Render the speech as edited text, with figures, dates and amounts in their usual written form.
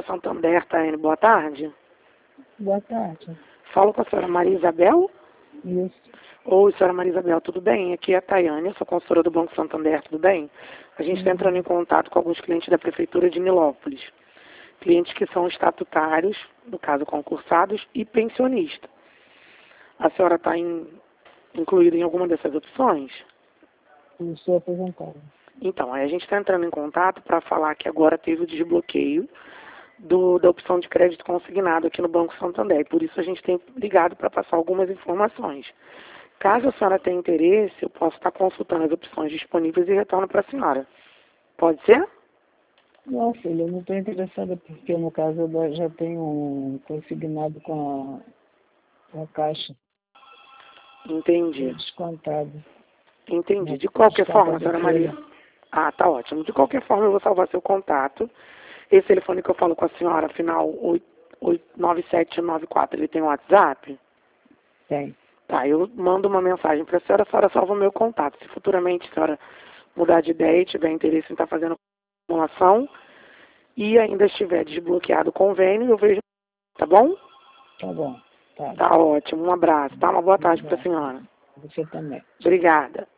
da Santander, Taiane. Boa tarde. Boa tarde. Falo com a senhora Maria Isabel? Isso. Oi, senhora Maria Isabel, tudo bem? Aqui é a Taiane, eu sou consultora do Banco Santander, tudo bem? A gente está entrando em contato com alguns clientes da Prefeitura de Nilópolis. Clientes que são estatutários, no caso concursados, e pensionistas. A senhora está incluída em alguma dessas opções? Eu sou aposentada. Então, aí a gente está entrando em contato para falar que agora teve o desbloqueio da opção de crédito consignado aqui no Banco Santander. E por isso a gente tem ligado para passar algumas informações. Caso a senhora tenha interesse, eu posso estar consultando as opções disponíveis e retorno para a senhora. Pode ser? Não, filha, eu não estou interessada porque, no caso, eu já tenho um consignado com a Caixa. Entendi. Descontado. Entendi. De qualquer forma, senhora Maria... Descontado. Ah, tá ótimo. De qualquer forma, eu vou salvar seu contato. Esse telefone que eu falo com a senhora, final 9794, ele tem um WhatsApp? Tem. Tá, eu mando uma mensagem para a senhora salva o meu contato. Se futuramente a senhora mudar de ideia e tiver interesse em estar fazendo simulação e ainda estiver desbloqueado o convênio, eu vejo, tá bom? Tá bom. Tá. Tá ótimo. Um abraço, tá? Uma boa tarde para a senhora. Você também. Obrigada.